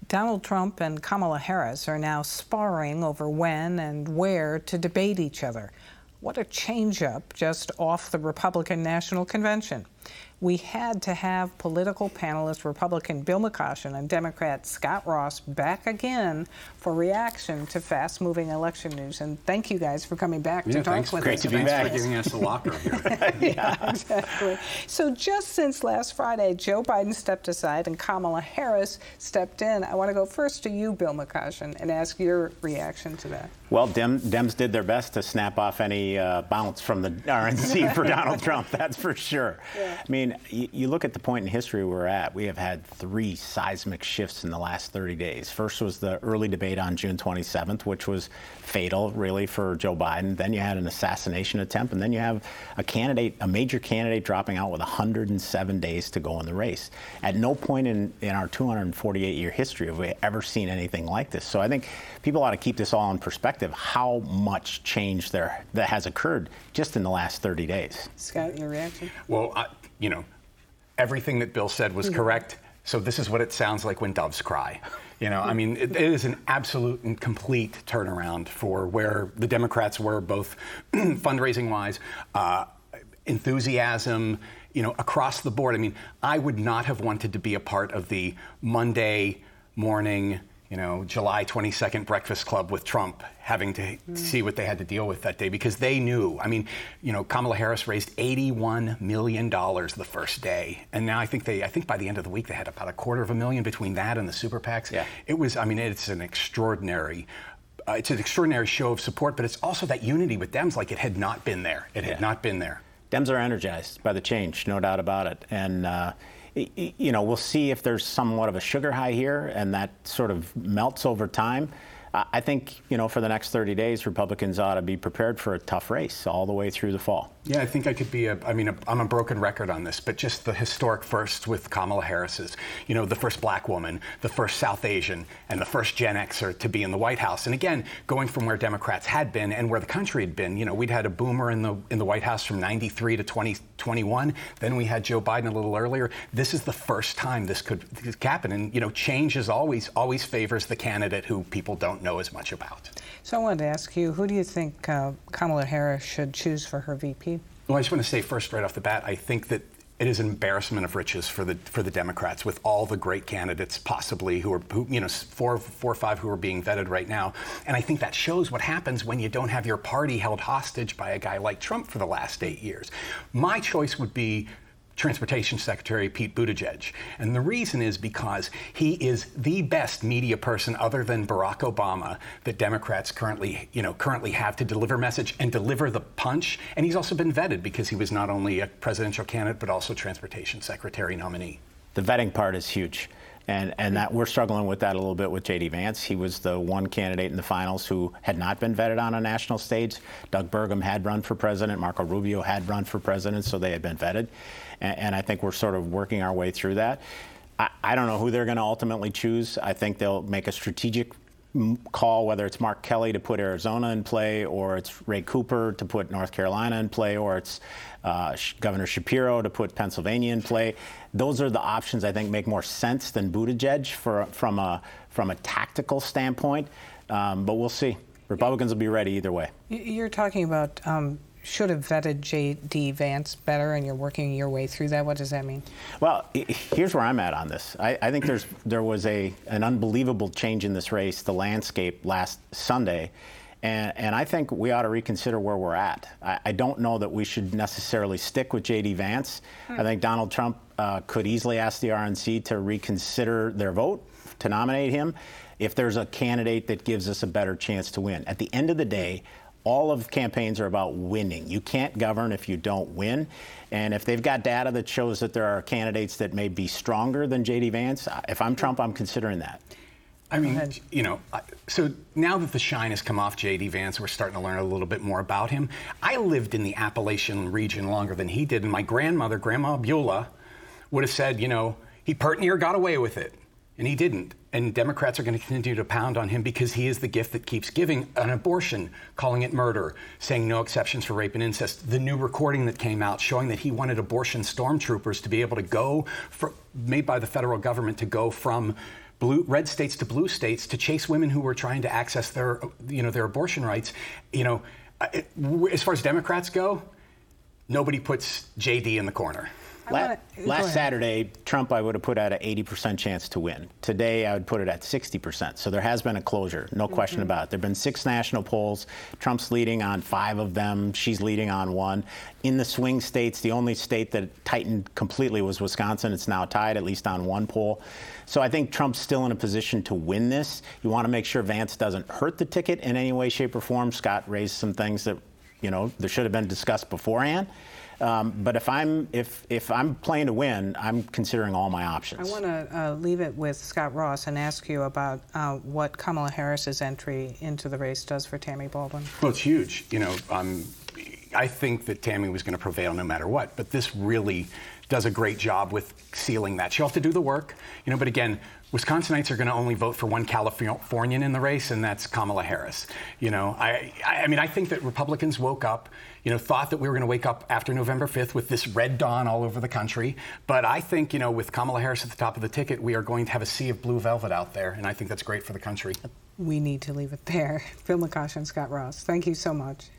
Donald Trump and Kamala Harris are now sparring over when and where to debate each other. What a change-up just off the Republican National Convention. We had to have political panelist Republican Bill McCoshen and Democrat Scott Ross back again for reaction to fast-moving election news. And thank you guys for coming back to talk with us. Great to be back. Thanks for giving us the locker here. Yeah, exactly. So just since last Friday, Joe Biden stepped aside and Kamala Harris stepped in. I want to go first to you, Bill McCoshen, and ask your reaction to that. Well, Dems did their best to snap off any bounce from the RNC for Donald Trump, that's for sure. Yeah. I mean, you look at the point in history we're at, we have had 3 seismic shifts in the last 30 days. First was the early debate on June 27th, which was fatal, really, for Joe Biden. Then you had an assassination attempt, and then you have a major candidate dropping out with 107 days to go in the race. At no point in our 248-year history have we ever seen anything like this. So I think people ought to keep this all in perspective, how much change that has occurred just in the last 30 days. Scott, your reaction? Well, everything that Bill said was correct. So this is what it sounds like when doves cry. I mean, it is an absolute and complete turnaround for where the Democrats were, both fundraising-wise, enthusiasm, across the board. I mean, I would not have wanted to be a part of the Monday morning, July 22nd Breakfast Club with Trump, having to see what they had to deal with that day, because they knew. I mean, Kamala Harris raised $81 million the first day, and now I think by the end of the week they had about $250,000 between that and the super PACs. Yeah. It's an extraordinary. It's an extraordinary show of support, but it's also that unity with Dems like it had not been there. It had not been there. Dems are energized by the change, no doubt about it, and. We'll see if there's somewhat of a sugar high here and that sort of melts over time. I think, for the next 30 days, Republicans ought to be prepared for a tough race all the way through the fall. Yeah, I think I could be I'm a broken record on this, but just the historic first with Kamala Harris's, the first black woman, the first South Asian, and the first Gen Xer to be in the White House. And again, going from where Democrats had been and where the country had been, we'd had a boomer in the White House from 93 to 2021. Then we had Joe Biden a little earlier. This is the first time this could happen. And, change is always favors the candidate who people don't know as much about. So I wanted to ask you, who do you think Kamala Harris should choose for her VP? Well, I just want to say first, right off the bat, I think that it is an embarrassment of riches for the Democrats with all the great candidates possibly who 4 or 5 who are being vetted right now. And I think that shows what happens when you don't have your party held hostage by a guy like Trump for the last 8 years. My choice would be Transportation Secretary Pete Buttigieg. And the reason is because he is the best media person other than Barack Obama that Democrats currently have to deliver message and deliver the punch. And he's also been vetted because he was not only a presidential candidate, but also Transportation Secretary nominee. The vetting part is huge. And that we're struggling with that a little bit with J.D. Vance. He was the one candidate in the finals who had not been vetted on a national stage. Doug Burgum had run for president. Marco Rubio had run for president, so they had been vetted. And I think we're sort of working our way through that. I don't know who they're going to ultimately choose. I think they'll make a strategic call, whether it's Mark Kelly to put Arizona in play, or it's Ray Cooper to put North Carolina in play, or it's Governor Shapiro to put Pennsylvania in play. Those are the options I think make more sense than Buttigieg from a tactical standpoint. But we'll see. Republicans will be ready either way. You're talking about should have vetted J.D. Vance better, and you're working your way through that. What does that mean? Well, here's where I'm at on this. I think there was an unbelievable change in this race, the landscape last Sunday, and I think we ought to reconsider where we're at. I don't know that we should necessarily stick with J.D. Vance. I think Donald Trump could easily ask the RNC to reconsider their vote to nominate him if there's a candidate that gives us a better chance to win. At the end of the day, all of campaigns are about winning. You can't govern if you don't win. And if they've got data that shows that there are candidates that may be stronger than J.D. Vance, if I'm Trump, I'm considering that. I mean, so now that the shine has come off J.D. Vance, we're starting to learn a little bit more about him. I lived in the Appalachian region longer than he did, and my grandmother, Grandma Beulah, would have said, he pert near got away with it. And he didn't. And Democrats are going to continue to pound on him because he is the gift that keeps giving. An abortion, calling it murder, saying no exceptions for rape and incest. The new recording that came out showing that he wanted abortion stormtroopers to be able to go, made by the federal government, to go from red states to blue states to chase women who were trying to access their abortion rights. As far as Democrats go, nobody puts JD in the corner. Last Saturday, Trump I would have put at an 80% chance to win. Today, I would put it at 60%. So there has been a closure, no question about it. There have been 6 national polls. Trump's leading on 5 of them. She's leading on 1. In the swing states, the only state that tightened completely was Wisconsin. It's now tied, at least on 1 poll. So I think Trump's still in a position to win this. You want to make sure Vance doesn't hurt the ticket in any way, shape, or form. Scott raised some things that, there should have been discussed beforehand. But if I'm playing to win, I'm considering all my options. I want to leave it with Scott Ross and ask you about what Kamala Harris's entry into the race does for Tammy Baldwin. Well, it's huge. I think that Tammy was going to prevail no matter what, but this really does a great job with sealing that. She'll have to do the work, but again, Wisconsinites are going to only vote for one Californian in the race, and that's Kamala Harris. I think that Republicans woke up, thought that we were going to wake up after November 5th with this red dawn all over the country. But I think, with Kamala Harris at the top of the ticket, we are going to have a sea of blue velvet out there, and I think that's great for the country. We need to leave it there. Phil McCoshen, Scott Ross, thank you so much.